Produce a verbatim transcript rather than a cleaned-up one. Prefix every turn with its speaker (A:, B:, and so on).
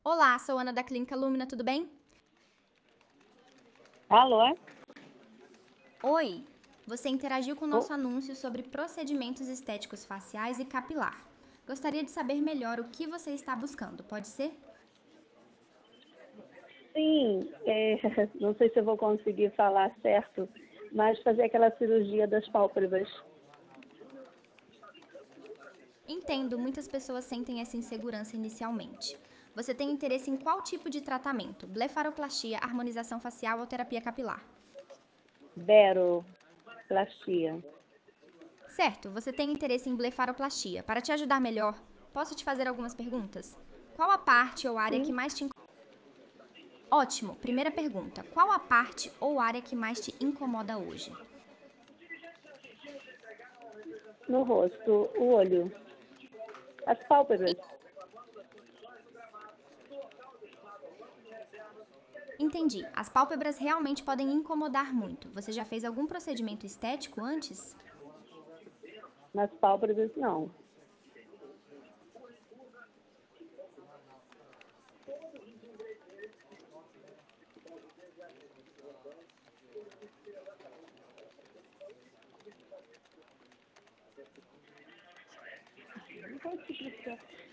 A: Olá, sou Ana da Clínica Lumina, tudo bem?
B: Alô?
A: Oi! Você interagiu com o
B: Oh,
A: nosso anúncio sobre procedimentos estéticos faciais e capilar. Gostaria de saber melhor o que você está buscando, pode ser?
B: sim, é, não sei se eu vou conseguir falar certo, mas fazer aquela cirurgia das pálpebras.
A: Entendo, muitas pessoas sentem essa insegurança inicialmente. Você tem interesse em qual tipo de tratamento? Blefaroplastia, harmonização facial ou terapia capilar?
B: Veroplastia.
A: Certo, você tem interesse em blefaroplastia. Para te ajudar melhor, posso te fazer algumas perguntas? Qual a parte ou área que
B: Sim,
A: mais te Ótimo! Primeira pergunta: qual a parte ou área que mais te incomoda hoje?
B: no rosto, o olho, as pálpebras.
A: Entendi. As pálpebras realmente podem incomodar muito. Você já fez algum procedimento estético antes?
B: Nas pálpebras, não. Não pode explicar.